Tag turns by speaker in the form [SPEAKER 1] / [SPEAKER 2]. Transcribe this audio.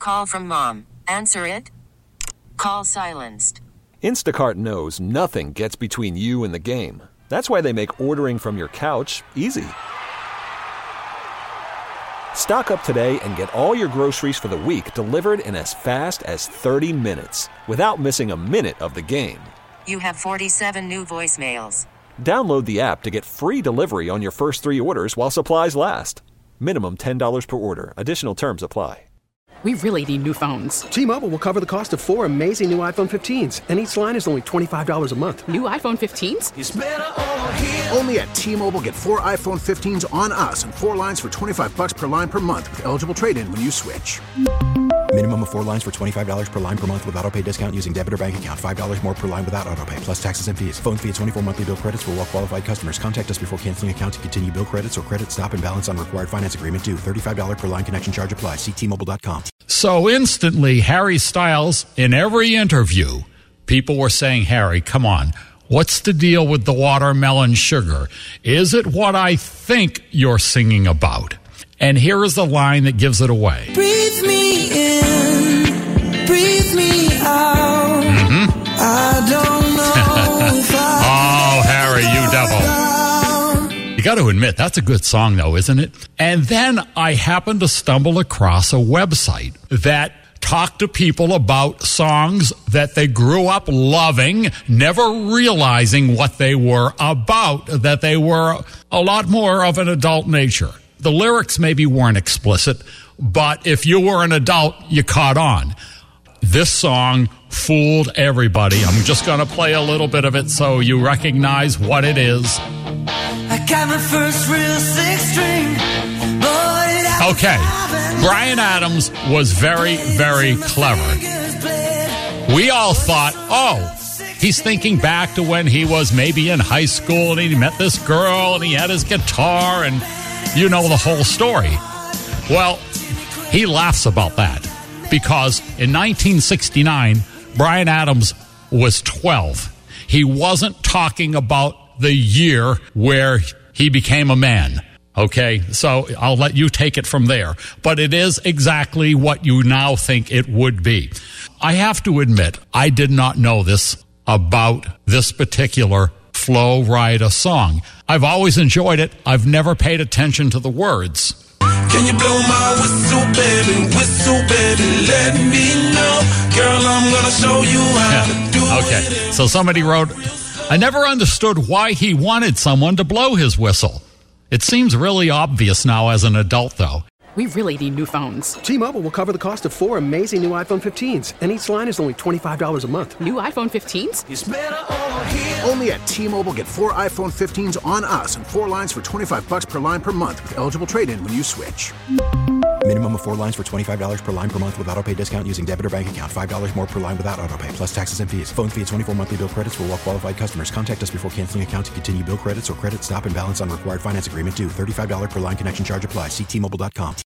[SPEAKER 1] call from mom. Answer it. Call silenced.
[SPEAKER 2] Instacart knows nothing gets between you and the game. That's why they make ordering from your couch easy. Stock up today and get all your groceries for the week delivered in as fast as 30 minutes without missing a minute of the game.
[SPEAKER 1] You have 47 new voicemails.
[SPEAKER 2] Download the app to get free delivery on your first 3 orders while supplies last. Minimum $10 per order. Additional terms apply.
[SPEAKER 3] We really need new phones.
[SPEAKER 4] T-Mobile will cover the cost of 4 amazing new iPhone 15s, and each line is only $25 a month.
[SPEAKER 3] New iPhone 15s?
[SPEAKER 5] It's better over here. Only at T-Mobile, get 4 iPhone 15s on us and 4 lines for $25 per line per month with eligible trade-in when you switch.
[SPEAKER 6] Minimum of 4 lines for $25 per line per month with autopay discount using debit or bank account. $5 more per line without autopay, plus taxes and fees. Phone fee at 24 monthly bill credits for well-qualified customers. Contact us before canceling account to continue bill credits or credit stop and balance on required finance agreement due. $35 per line connection charge applies. See T-Mobile.com.
[SPEAKER 7] So instantly, Harry Styles, in every interview, people were saying, Harry, come on. What's the deal with the watermelon sugar? Is it what I think you're singing about? And here is the line that gives it away.
[SPEAKER 8] Breathe me in, breathe me out.
[SPEAKER 7] Mm-hmm.
[SPEAKER 8] I don't know if
[SPEAKER 7] Oh, Harry, you devil. You got to admit, that's a good song, though, isn't it? And then I happened to stumble across a website that talked to people about songs that they grew up loving, never realizing what they were about, that they were a lot more of an adult nature. The lyrics maybe weren't explicit, but if you were an adult, you caught on. This song fooled everybody. I'm just going to play a little bit of it so you recognize what it is.
[SPEAKER 8] I got my first real 6-string.
[SPEAKER 7] Okay, Bryan Adams was very, very clever. We all thought, oh, he's thinking back to when he was maybe in high school and he met this girl and he had his guitar and you know the whole story. Well, he laughs about that because in 1969, Bryan Adams was 12. He wasn't talking about the year where he became a man. Okay, so I'll let you take it from there. But it is exactly what you now think it would be. I have to admit, I did not know this about this particular Flo Rida song. I've always enjoyed it. I've never paid attention to the words.
[SPEAKER 8] Can you blow my whistle, baby, let me know. Girl, I'm gonna show you how to do it.
[SPEAKER 7] Okay, so somebody wrote, I never understood why he wanted someone to blow his whistle. It seems really obvious now as an adult, though.
[SPEAKER 3] We really need new phones.
[SPEAKER 4] T-Mobile will cover the cost of 4 amazing new iPhone 15s, and each line is only $25 a month.
[SPEAKER 3] New iPhone 15s?
[SPEAKER 5] It's better over here. Only at T-Mobile, get 4 iPhone 15s on us and 4 lines for $25 per line per month with eligible trade-in when you switch.
[SPEAKER 6] Minimum of 4 lines for $25 per line per month with autopay discount using debit or bank account. $5 more per line without autopay, plus taxes and fees. Phone fee at 24 monthly bill credits for well-qualified customers. Contact us before canceling account to continue bill credits or credit stop and balance on required finance agreement due. $35 per line connection charge applies. See T-Mobile.com.